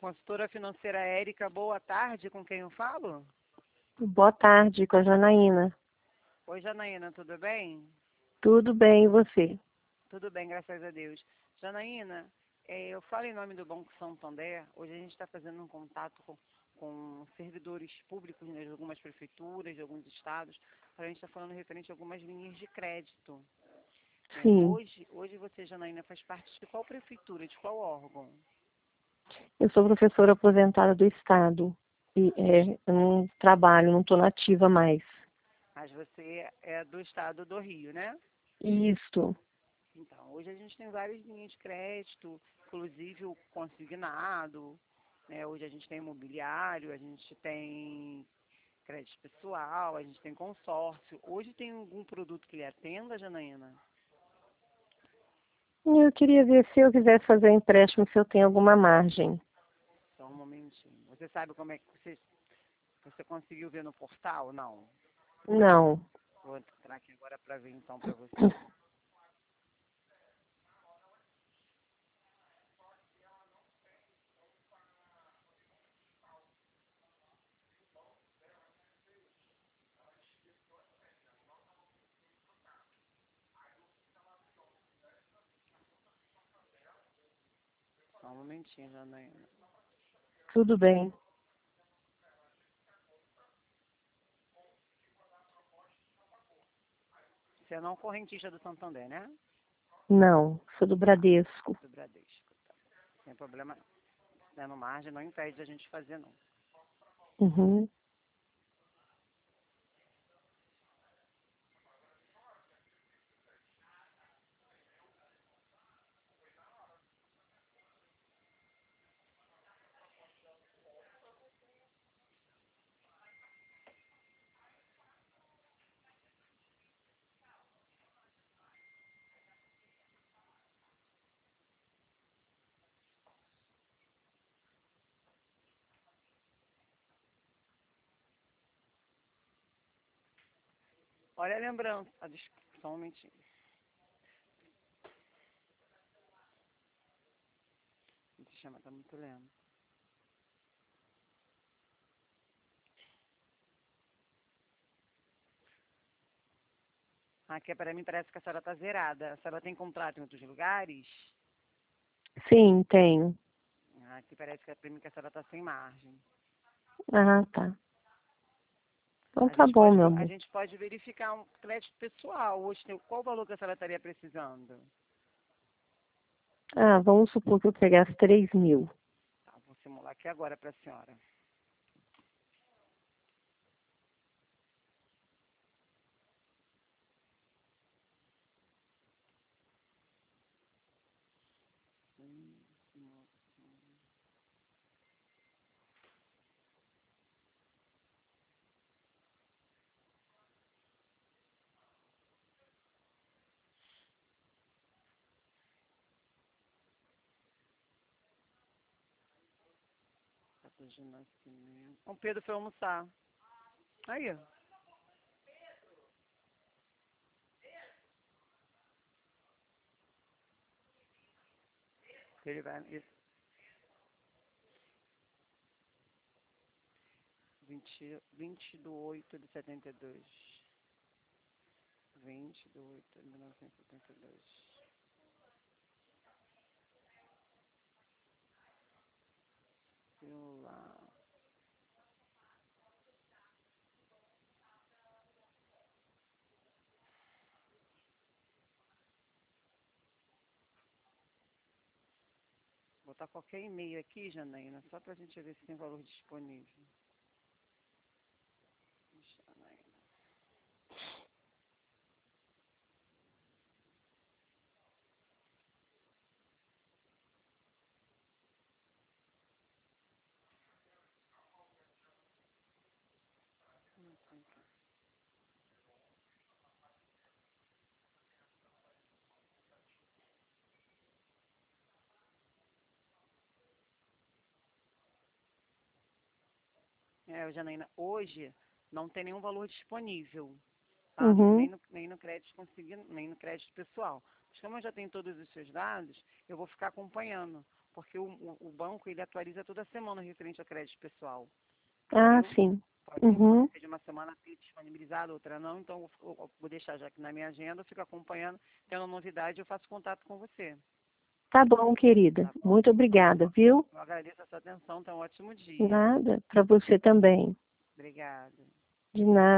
Consultora financeira Érica, boa tarde, com quem eu falo? Boa tarde, com a Janaína. Oi, Janaína, tudo bem? Tudo bem, e você? Tudo bem, graças a Deus. Janaína, eu falo em nome do Banco Santander. Hoje a gente está fazendo um contato com servidores públicos, né, de algumas prefeituras, de alguns estados, para a gente estar falando referente a algumas linhas de crédito. Sim, Hoje você, Janaína, faz parte de qual prefeitura, de qual órgão? eu sou professora aposentada do Estado e eu não trabalho, não estou nativa mais. Mas você é do estado do Rio, né? Isso, Então, hoje a gente tem várias linhas de crédito, inclusive o consignado, né? Hoje a gente tem imobiliário, a gente tem crédito pessoal, a gente tem consórcio. Hoje tem algum produto que lhe atenda, Janaína? eu queria ver se eu quisesse fazer um empréstimo, se eu tenho alguma margem. Só um momentinho. Você sabe como é que você conseguiu ver no portal? Não. Não, Vou entrar aqui agora para ver então para você. Só um momentinho, Janaína. tudo bem. Você é não correntista do Santander, né? Não, sou do Tá, Bradesco. do Bradesco. Tá. Sem problema não. Dando margem não impede a gente fazer, não. Uhum. Olha a lembrança. Só um momentinho. O sistema está muito lento. Aqui para mim parece que a senhora está zerada. A senhora tem contrato em outros lugares? Sim, tenho. Aqui parece que para mim que a senhora está sem margem. Ah, tá. Então A tá gente bom, pode, meu a amor. gente pode verificar um crédito pessoal. Hoje, qual o valor que a senhora estaria precisando? Ah, vamos supor que eu pegasse 3.000. Tá, vou simular aqui agora para a senhora. Data de nascimento. O Pedro foi almoçar. Aí, ó. Ele vai. 20 de 8 de 72. 20 de 8 de 1972. Celular. Vou botar qualquer e-mail aqui, Janaína, só para a gente ver se tem valor disponível. Janaína. Janaína, hoje não tem nenhum valor disponível, tá? Uhum. Nem no crédito nem no crédito pessoal. Mas como eu já tenho todos os seus dados, eu vou ficar acompanhando. porque o banco ele atualiza toda semana referente ao crédito pessoal. Ah, Entendeu? sim. Pode Uhum. ser de uma semana ter disponibilizado, outra não, então eu vou deixar já aqui na minha agenda, eu fico acompanhando, tendo novidade, eu faço contato com você. Tá bom, querida. Tá bom? Muito obrigada, viu? Eu agradeço a sua atenção, tenha um ótimo dia. Nada. Para você também. Obrigada. De nada.